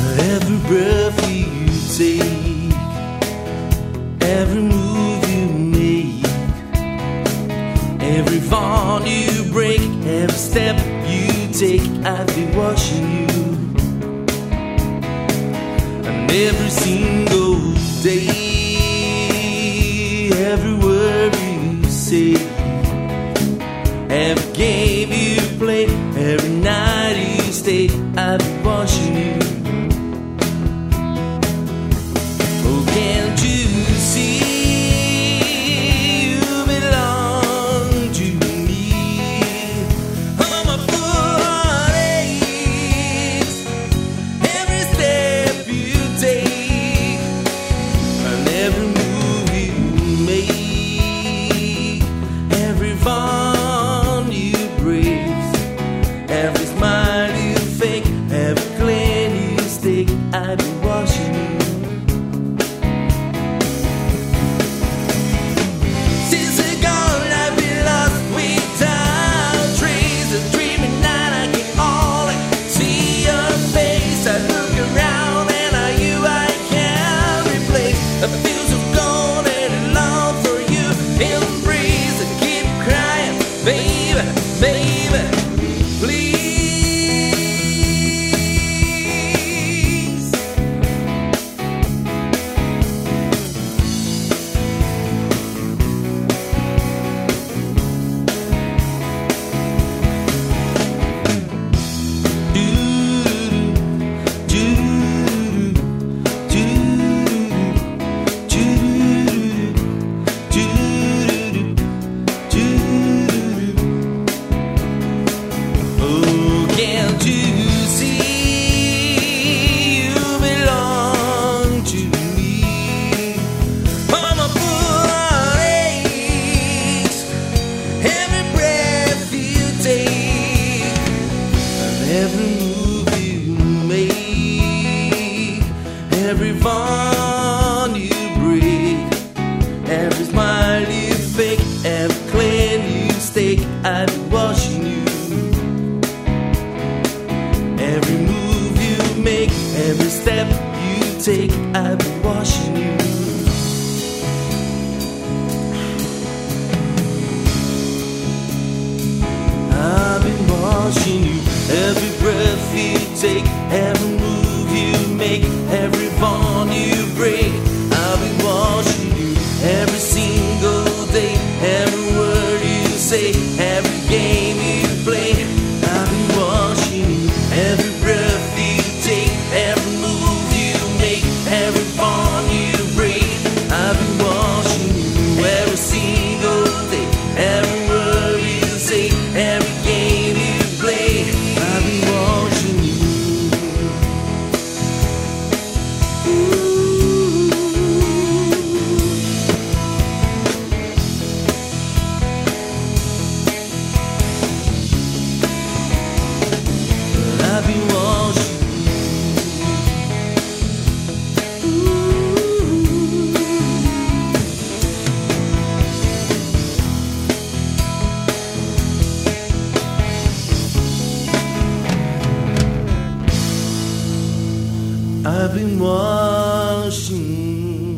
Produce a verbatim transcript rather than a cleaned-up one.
Every breath you take, every move you make, every fall you break, every step you take, I've been watching you. And every single day, every word you say, every game you play, every night you stay, I've been watching you. Oh, can't you see you belong to me? Oh, my full heart aches every step you take, and every move you make, every bond you break, every smile you fake, every claim you stake, I've been watching you. Since you're gone, I've been lost without trace. A dreaming night, I can only see your face. I look around and I you I can't replace. I feel so gone and I long for you. Embrace and keep crying, baby, baby, please. Oh, can't you see you belong to me? Oh, my full heart aches every breath you take, and every move you make, every bond you break, every smile you fake, every claim you stake, I've been watching you. Every move you make, every step you take, I've been watching you. I've been watching you. Every breath you take, every move you make, every bond you break, I've been watching you. Every single day, every word you say, every game you play, I've been watching you. Every breath you take, every move you make, every bond you break, I've been watching you. Every single day, every word you say, every game you play, I've been watching you. I've been watching I've been watching